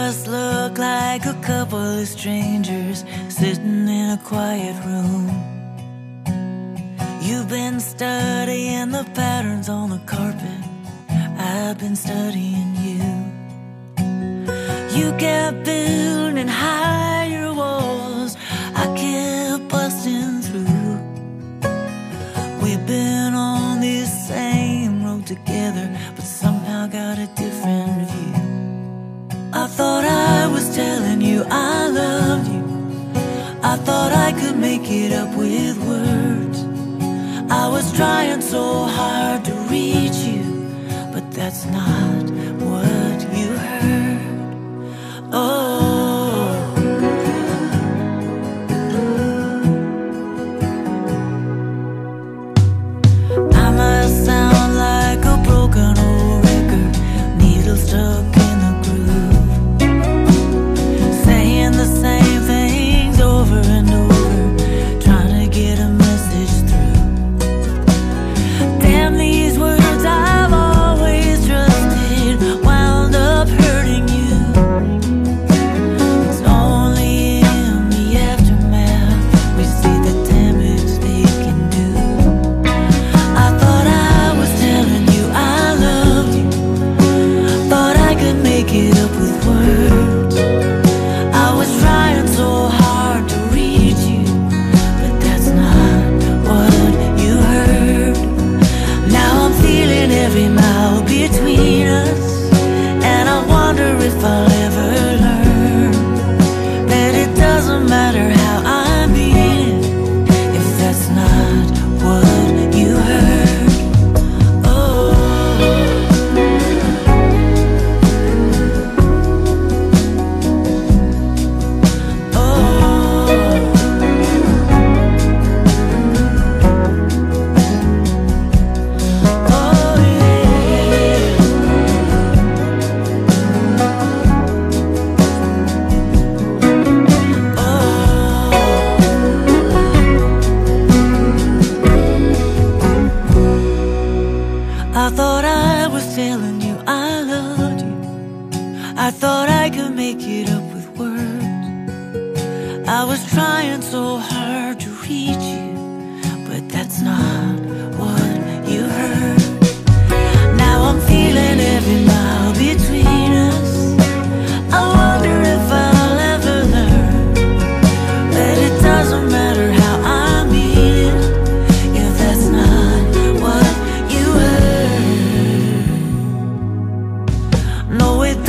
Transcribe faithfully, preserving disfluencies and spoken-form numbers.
us look like a couple of strangers sitting in a quiet room. You've been studying the patterns on the carpet, I've been studying you. You kept building higher walls, I kept busting through. We've been on this same road together, but somehow got a different view. I thought I was telling you I loved you, I thought I could make it up with words. I was trying so hard to reach you, but that's not what you heard. Oh, I must sound like a broken old record, needle stuck in the groove, saying the same things over and over, trying to get a message through. Damn, these words I've always trusted wound up hurting you. It's only in the aftermath we see the damage they can do. I thought I was telling you I loved you, thought I could make it up with words. I was trying so hard to reach you, but that's not what you heard. Now I'm feeling every mile between us, and I wonder if I'll ever learn that it doesn't matter how I mean it, if that's not what you heard. Oh, oh, yeah. I thought I was telling you I loved you, I thought I could make it up with words. I was trying so hard to reach you, but that's not what you heard. Now I'm feeling every mile between us, I wonder if I'll ever learn that it doesn't matter how I mean it, if that's not what you heard. No, it